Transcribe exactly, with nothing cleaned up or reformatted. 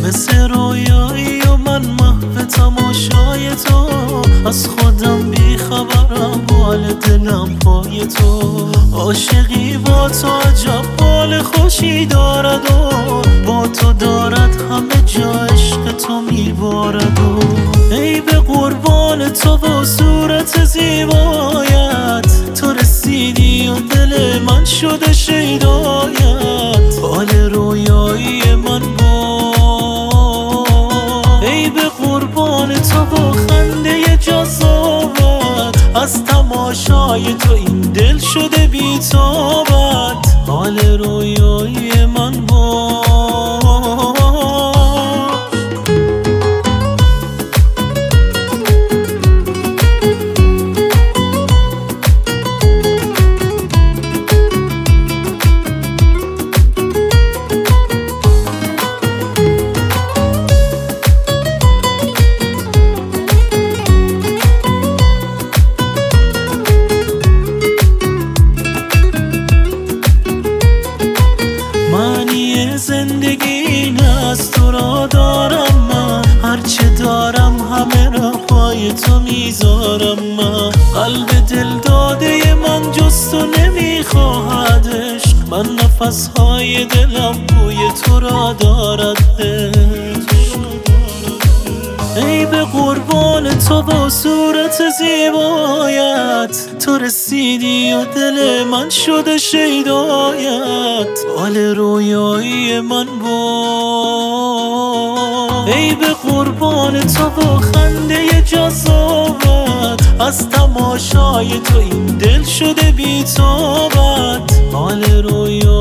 مثل رویایی و من محو تماشای تو، از خودم بیخبرم حال دلم پای تو. عاشقی با تو عجب حال خوشی دارد و با تو دارد همه جا عشق تو میبارد و ای به قربان تو و صورت زیبایت، تو رسیدی و دل من شده شیدایت. حال رویایی من با ای به قربان تو و خنده جذابت، از تماشای تو این دل شده بی‌تابت. حال رویایی من با زندگی این از تو را دارم من، هرچه دارم همه را پای تو میذارم من. قلب دل داده من جز تو نمیخواهد عشق، من نفسهای دلم بوی تو را دارد عشق. ای به قربان تو با صورت زیبایت، تو رسیدی و دل من شده شیدایت. حال رویایی من با ای به قربان تو و خنده جذابت، از تماشای تو این دل شده بی‌تابت. حال رویایی